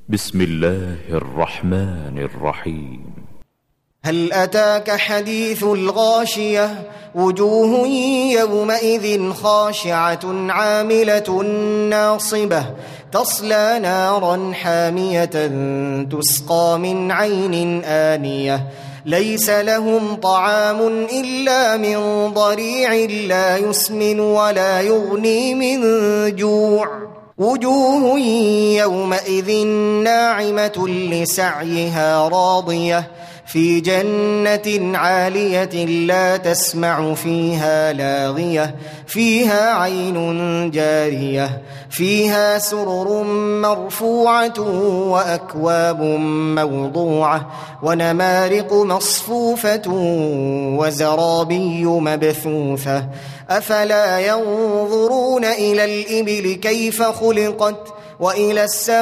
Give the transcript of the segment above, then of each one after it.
بسم الله الرحمن الرحيم. هل أتاك حديث الغاشية وجوه يومئذ خاشعة عاملة ناصبة تصلى نارا حامية تسقى من عين آنية ليس لهم طعام إلا من ضريع لا يسمن ولا يغني من جوع وجوه يومئذ ناعمة لسعيها راضية في جنة عالية لا تسمع فيها لاغية فيها عين جارية فيها سرر مرفوعة وأكواب موضوعة ونمارق مصفوفة وزرابي مبثوثة أفلا ينظرون إلى الإبل كيف خلقت وإلى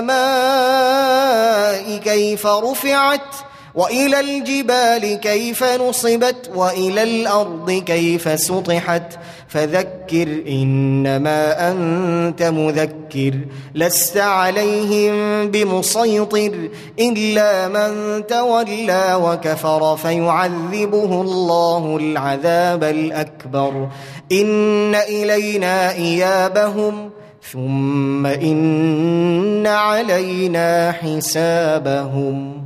السماء كيف رفعت وإلى الجبال كيف نصبت وإلى الأرض كيف سطحت فذكر إنما أنت مذكر لست عليهم بمسيطر إلا من تولى وكفر فيعذبه الله العذاب الأكبر إن إلينا إيابهم ثم إن علينا حسابهم.